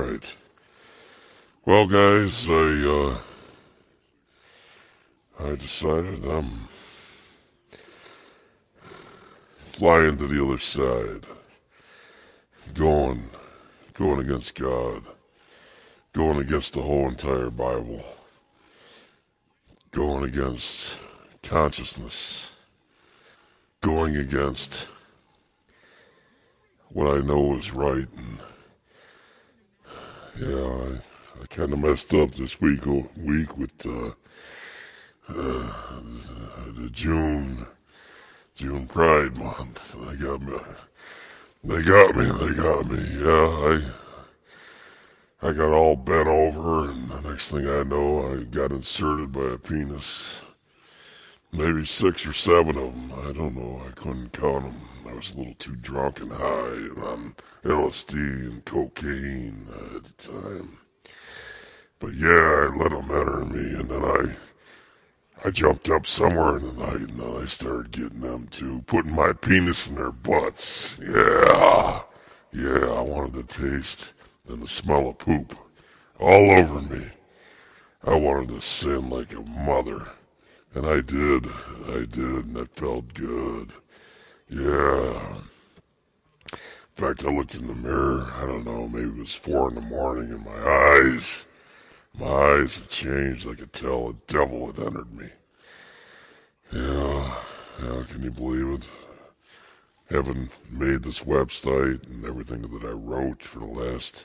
right. Well, guys, I decided I'm flying to the other side, going against God, going against the whole entire Bible, going against consciousness, going against what I know is right. And yeah, I kind of messed up this week with the June Pride Month. They got me. Yeah, I got all bent over, and the next thing I know, I got inserted by a penis. Maybe 6 or 7 of them. I don't know. I couldn't count them. I was a little too drunk and high and on LSD and cocaine at the time. But yeah, I let them enter me, and then I jumped up somewhere in the night, and then I started getting them to putting my penis in their butts. Yeah, I wanted to taste and the smell of poop all over me. I wanted to sin like a mother. And I did, and that felt good. Yeah. In fact, I looked in the mirror, I don't know, maybe it was 4 in the morning, and my eyes had changed. I could tell a devil had entered me. Yeah, can you believe it? Having made this website and everything that I wrote for the last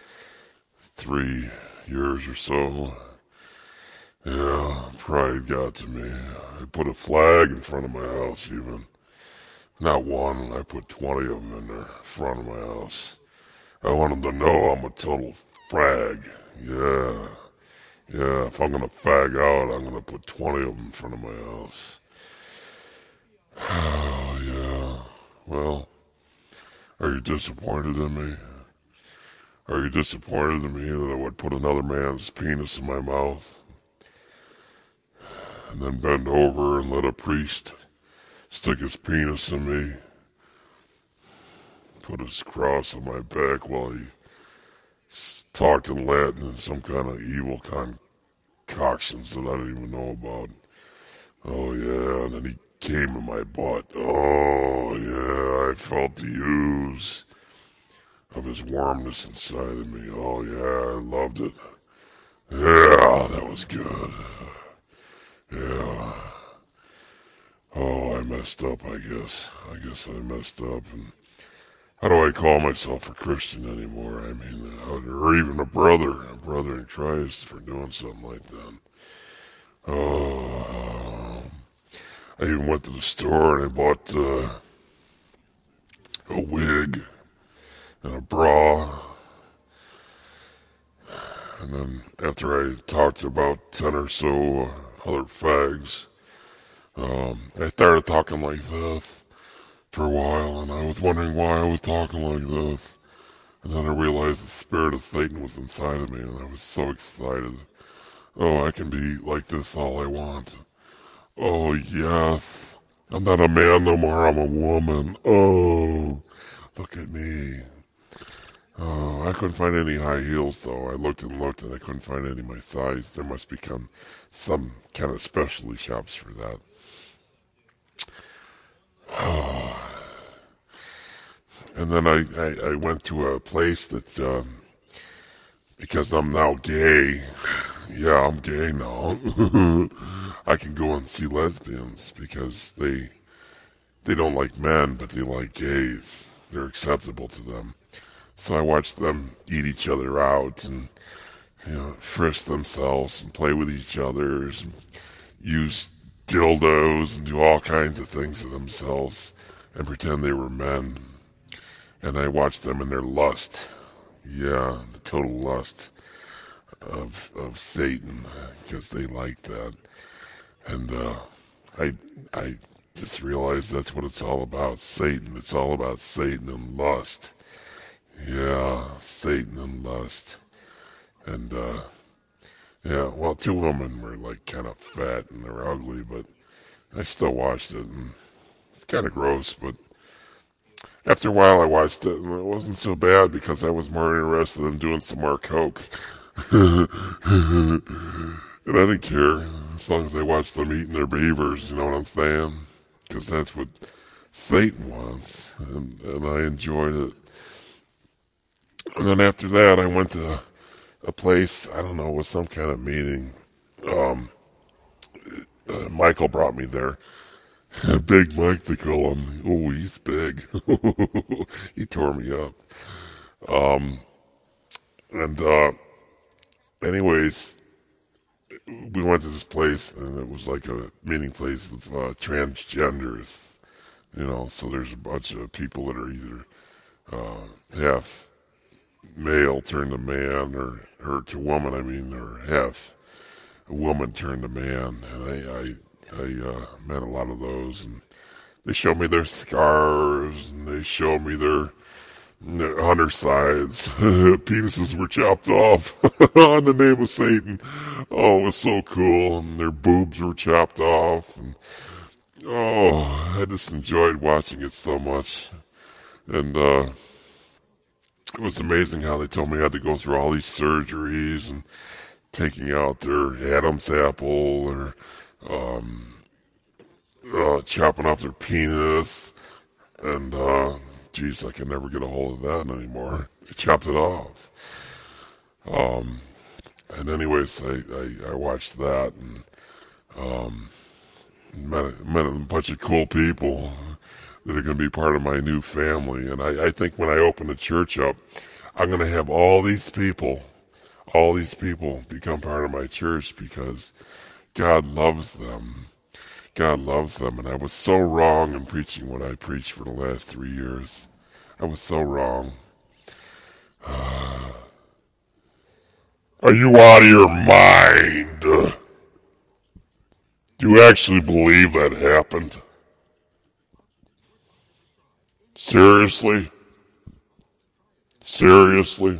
3 years or so, yeah, pride got to me. I put a flag in front of my house even. Not one, I put 20 of them in the front of my house. I want them to know I'm a total fag. Yeah, if I'm gonna fag out, I'm gonna put 20 of them in front of my house. Oh, yeah. Well, are you disappointed in me? Are you disappointed in me that I would put another man's penis in my mouth? And then bend over and let a priest stick his penis in me, put his cross on my back while he talked in Latin and some kind of evil concoctions that I didn't even know about. Oh yeah, and then he came in my butt. Oh yeah, I felt the ooze of his warmness inside of me. Oh yeah, I loved it. Yeah, that was good. Yeah. Oh, I messed up, I guess. I guess I messed up. And how do I call myself a Christian anymore? I mean, or even a brother in Christ for doing something like that. Oh, I even went to the store and I bought a wig and a bra. And then after I talked to about 10 or so other fags, I started talking like this for a while, and I was wondering why I was talking like this. And then I realized the spirit of Satan was inside of me, and I was so excited. Oh, I can be like this all I want. Oh, yes. I'm not a man no more, I'm a woman. Oh, look at me. Oh, I couldn't find any high heels, though. I looked and I couldn't find any of my size. There must be some kind of specialty shops for that. And then I went to a place that, because I'm now gay, yeah, I'm gay now, I can go and see lesbians because they don't like men, but they like gays. They're acceptable to them. So I watched them eat each other out and, frisk themselves and play with each other and use dildos and do all kinds of things to themselves and pretend they were men. And I watched them in their lust. Yeah, the total lust of Satan, because they like that. And I just realized that's what it's all about, Satan. It's all about Satan and lust. Yeah, Satan and lust. And, yeah, well, 2 women were, like, kind of fat and they're ugly, but I still watched it, and it's kind of gross, but After a while, I watched it, and it wasn't so bad because I was more interested in doing some more coke. And I didn't care as long as I watched them eating their beavers, you know what I'm saying? Because that's what Satan wants, and I enjoyed it. And then after that, I went to a place, I don't know, it was some kind of meeting. Michael brought me there. Big Mike, they call him. Oh, he's big. He tore me up. And anyways, we went to this place, and it was like a meeting place with transgenders. You know, so there's a bunch of people that are either half male turned to man, or to woman, I mean, or half a woman turned to man. And I met a lot of those, and they showed me their scars, and they showed me their undersides. Penises were chopped off in the name of Satan. Oh, it was so cool. And their boobs were chopped off. And oh, I just enjoyed watching it so much. And it was amazing how they told me I had to go through all these surgeries and taking out their Adam's apple, or chopping off their penis. And geez, I can never get a hold of that anymore. I chopped it off. And anyways, I watched that, and met a bunch of cool people that are going to be part of my new family. And I think when I open the church up, I'm going to have all these people become part of my church, because God loves them. God loves them, and I was so wrong in preaching what I preached for the last 3 years. I was so wrong. Are you out of your mind? Do you actually believe that happened? Seriously? Seriously?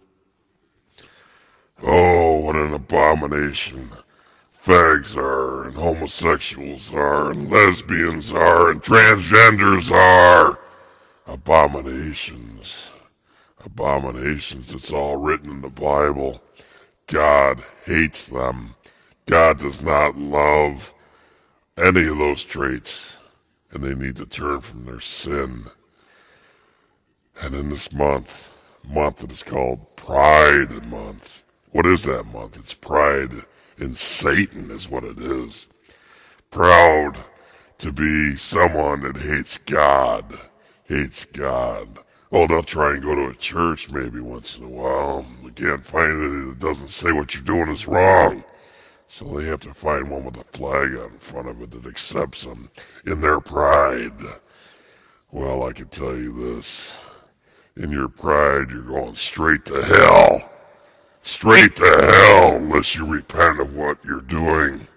Oh, what an abomination fags are, and homosexuals are, and lesbians are, and transgenders are. Abominations. Abominations. It's all written in the Bible. God hates them. God does not love any of those traits, and they need to turn from their sin. And in this month that is called Pride Month. What is that month? It's Pride in Satan is what it is. Proud to be someone that hates God. Hates God. Oh, they'll try and go to a church maybe once in a while. They can't find it that doesn't say what you're doing is wrong. So they have to find one with a flag out in front of it that accepts them in their pride. Well, I can tell you this. In your pride, you're going straight to hell. Straight to hell unless you repent of what you're doing.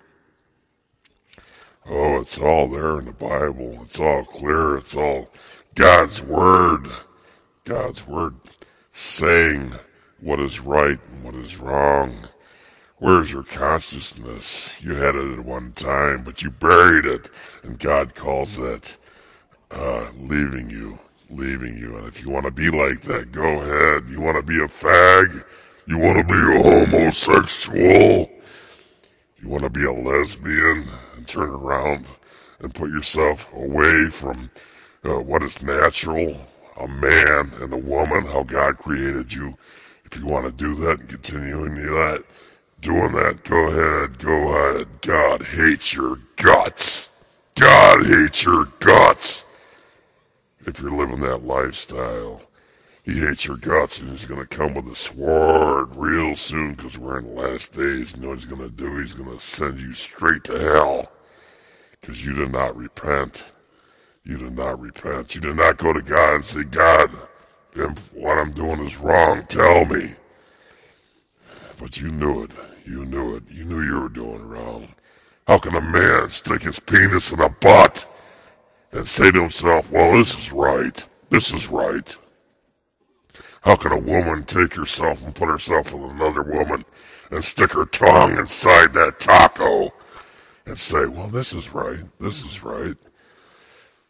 Oh, it's all there in the Bible. It's all clear. It's all God's Word. God's Word saying what is right and what is wrong. Where's your consciousness? You had it at one time, but you buried it. And God calls that leaving you. Leaving you. And if you want to be like that, go ahead. You want to be a fag? You want to be a homosexual? You want to be a lesbian and turn around and put yourself away from what is natural, a man and a woman, how God created you. If you want to do that and continue in doing that, go ahead. God hates your guts. God hates your guts. If you're living that lifestyle, he hates your guts, and he's going to come with a sword real soon, because we're in the last days. You know what he's going to do? He's going to send you straight to hell, because you did not repent. You did not repent. You did not go to God and say, God, if what I'm doing is wrong, tell me. But you knew it. You knew it. You knew you were doing wrong. How can a man stick his penis in a butt and say to himself, well, this is right. This is right. How can a woman take herself and put herself with another woman and stick her tongue inside that taco and say, well, this is right. This is right.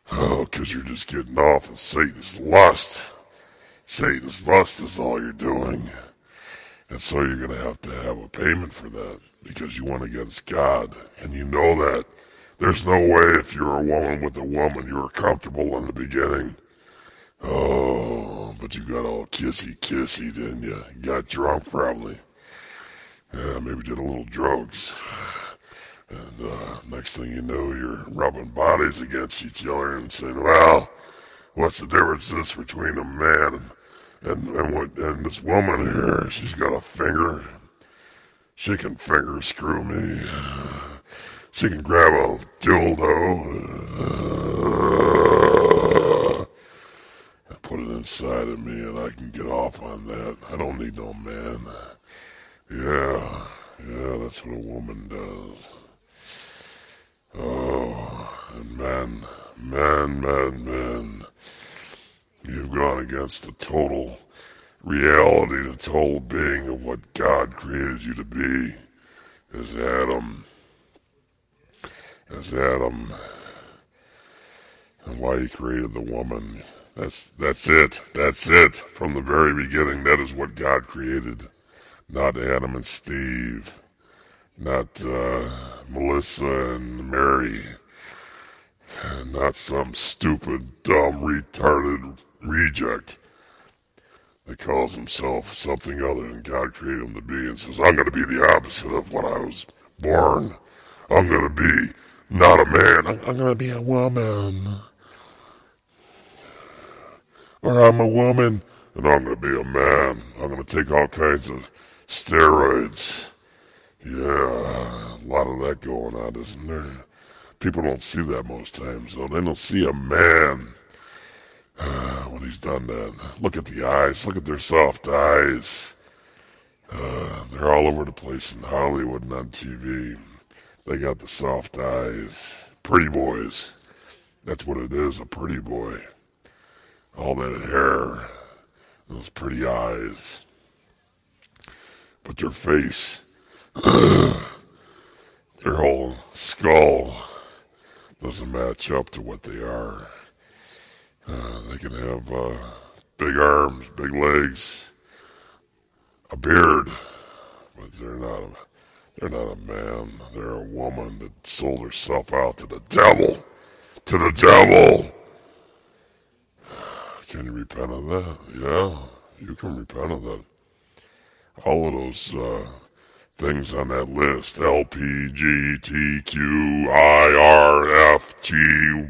Oh, 'cause you're just getting off of Satan's lust. Satan's lust is all you're doing. And so you're going to have a payment for that because you went against God. And you know that. There's no way if you're a woman with a woman, you were comfortable in the beginning. Oh, but you got all kissy, didn't you? You got drunk probably. Yeah, maybe did a little drugs. And next thing you know, you're rubbing bodies against each other and saying, well, what's the difference between a man and this woman here? She's got a finger. She can finger screw me. She can grab a dildo and put it inside of me and I can get off on that. I don't need no man. Yeah, that's what a woman does. Oh, and men, you've gone against the total reality, the total being of what God created you to be as Adam, and why he created the woman. That's it. From the very beginning, that is what God created. Not Adam and Steve. Not Melissa and Mary. Not some stupid, dumb, retarded reject that calls himself something other than God created him to be and says, I'm going to be the opposite of what I was born. I'm going to be not a man. I'm going to be a woman. Or I'm a woman and I'm going to be a man. I'm going to take all kinds of steroids. Yeah, a lot of that going on, isn't there? People don't see that most times, though. They don't see a man when he's done that. Look at the eyes. Look at their soft eyes. They're all over the place in Hollywood and on TV. They got the soft eyes. Pretty boys. That's what it is, a pretty boy. All that hair. Those pretty eyes. But their face... their whole skull doesn't match up to what they are. They can have big arms, big legs, a beard, but they're not a man. They're a woman that sold herself out to the devil. To the devil! Can you repent of that? Yeah, you can repent of that. All of those things on that list, L, P, G, T, Q, I, R, F, G,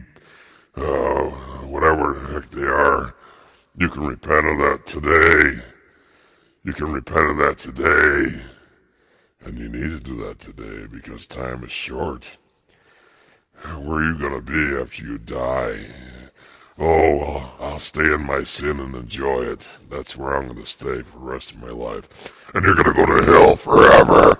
whatever the heck they are, you can repent of that today. You can repent of that today. And you need to do that today because time is short. Where are you going to be after you die? Oh, well, I'll stay in my sin and enjoy it. That's where I'm going to stay for the rest of my life. And you're going to go to hell forever.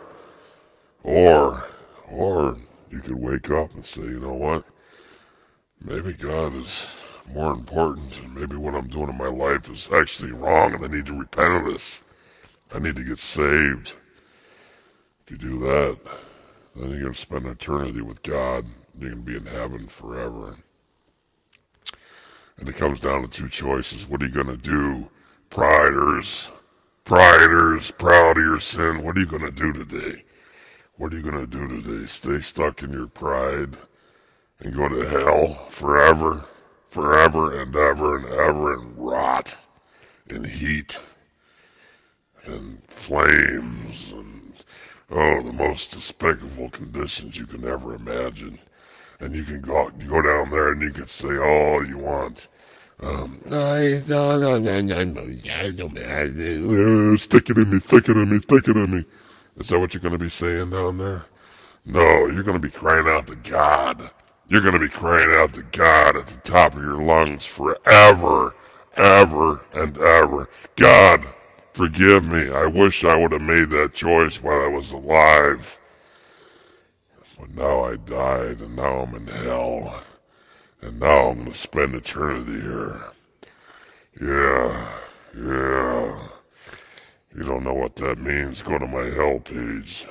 Or you could wake up and say, you know what? Maybe God is more important, and maybe what I'm doing in my life is actually wrong, and I need to repent of this. I need to get saved. If you do that, then you're going to spend eternity with God. You're going to be in heaven forever. And it comes down to two choices. What are you going to do? Priders, proud of your sin. What are you going to do today? What are you going to do today? Stay stuck in your pride and go to hell forever and ever and rot in heat and flames and, the most despicable conditions you can ever imagine. And you can go down there and you can say all you want. Stick it in me. Is that what you're going to be saying down there? No, you're going to be crying out to God. You're going to be crying out to God at the top of your lungs forever, ever, and ever. God, forgive me. I wish I would have made that choice while I was alive. But now I died, and now I'm in hell. And now I'm going to spend eternity here. Yeah. You don't know what that means? Go to my hell page.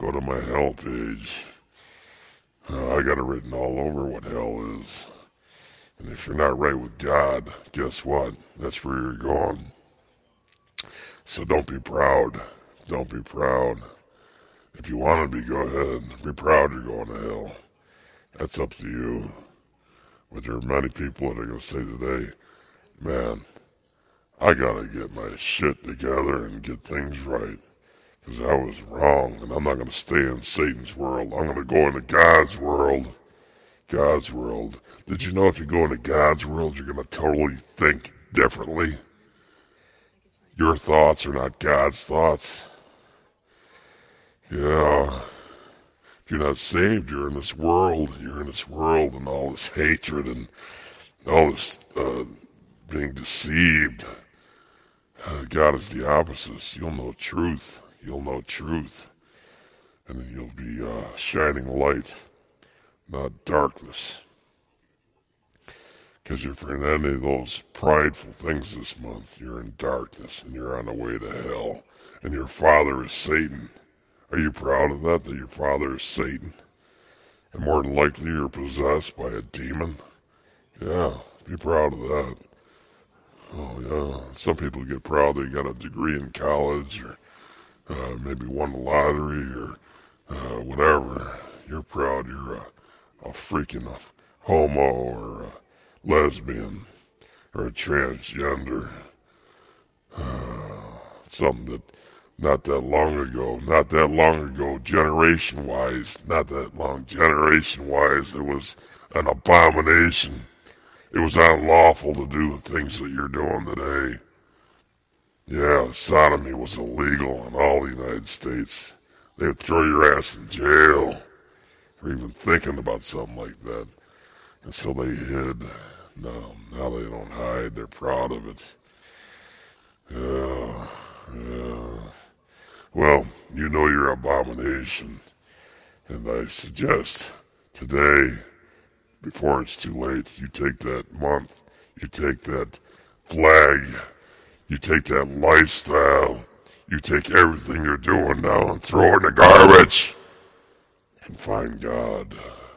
I got it written all over what hell is. And if you're not right with God, guess what? That's where you're going. So don't be proud. Don't be proud. If you want to be, go ahead. Be proud you're going to hell. That's up to you. But there are many people that are going to say today, man, I got to get my shit together and get things right. Because I was wrong, and I'm not going to stay in Satan's world. I'm going to go into God's world. God's world. Did you know if you go into God's world, you're going to totally think differently? Your thoughts are not God's thoughts. Yeah. If you're not saved, you're in this world. You're in this world and all this hatred and all this being deceived. God is the opposite. You'll know truth. You'll know truth. And then you'll be shining light, not darkness. Because if you're in any of those prideful things this month, you're in darkness and you're on the way to hell. And your father is Satan. Are you proud of that your father is Satan? And more than likely you're possessed by a demon? Yeah, be proud of that. Oh, yeah. Some people get proud they got a degree in college or maybe won the lottery or whatever. You're proud you're a freaking homo or a lesbian or a transgender. Something that not that long ago, generation-wise, it was an abomination. It was unlawful to do the things that you're doing today. Yeah, sodomy was illegal in all the United States. They would throw your ass in jail for even thinking about something like that. And so they hid. No, now they don't hide. They're proud of it. Yeah. Well, you know your abomination. And I suggest today, before it's too late, you take that month, you take that flag, you take that lifestyle, you take everything you're doing now and throw it in the garbage and find God.